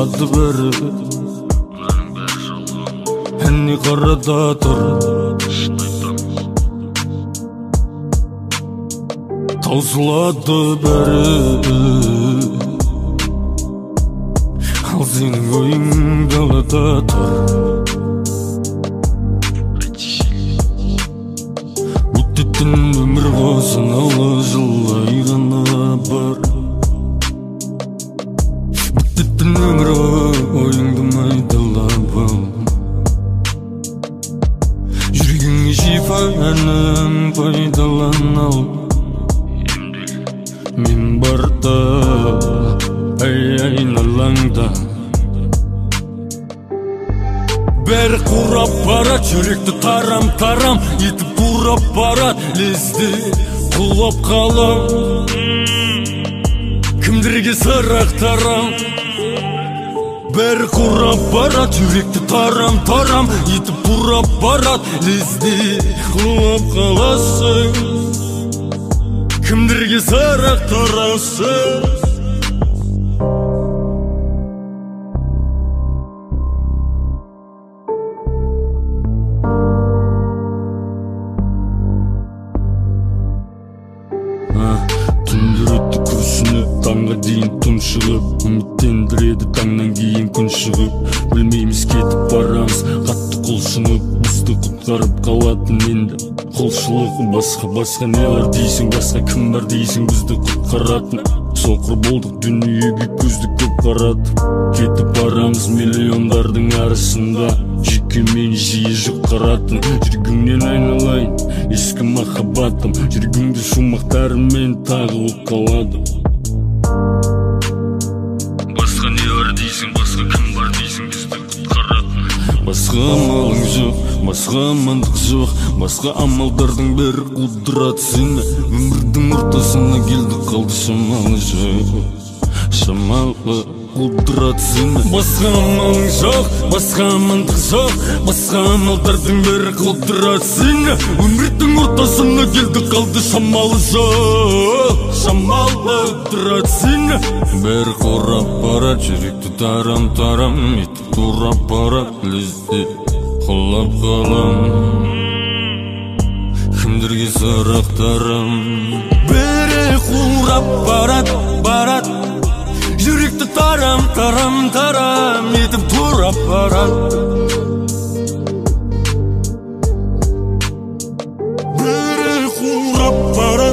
таусылады бәрі. Әне қарада тұр, таусылады бәрі. Ал сенің ойың далада тұр. Өтетін өмір қосыналы жылай ғана бар. Өтетін өмір ойыңды майдалап ал. Жүрегіңе шифа әнім пайдалан ал. Мен барда айналаңда бәрі қурап барат, жүректі тарам-тарам етіп бұрап барат. Лезде құлап қалам, кімдерге сырақтарам. Бәрі қурап барат, жүректі тарам-тарам етіп бұрап барат. Лезде құлап қаласың, кімдерге сырақтарасың. Түндер өтті күрсініп, таңға дейін тұншығып, үміттендіреді таңнан кейін күн шығып. Білмейміз кетіп барамыз, қатты құлшынып, бізді құтқарып қалатын енді құлшылығы. Басқа нелер дейсің, басқа кім бар дейсің бізді құтқаратын. Соқыр болдық дүниеге көзді көп қаратып, кетіп барамыз миллиондардың арасында. Жүйкемен жиі жұқаратын, жүргіңнен айналайын ескі махаббатым. Жүргіңді шумақтарымен тағы оқалады. Басқа нелер дейсің, басқа кім бар дейсің бізді құтқаратын. Басқа амалың жоқ, басқа амандық жоқ, басқа амалдардың бәрі құлдырады сені. Өмірдің ортасына келді қалды шамалы жоқ, шамалы құлдырады сені. Басқа амалың жоқ, басқа амандық жоқ, басқа амалдардың бәрі құлдырады сені. Өмірдің ортасына келді қалды шамалы жоқ, шамалы құлдырады сені. Бәрі қурап барат, жүректі тарам-тарам етіп турап барат. Лезде құлап қалам, кімдерге сырақтарам. Бәрі қурап барат, жүректі тарам-тарам етіп турап барат. Бәрі қурап барат.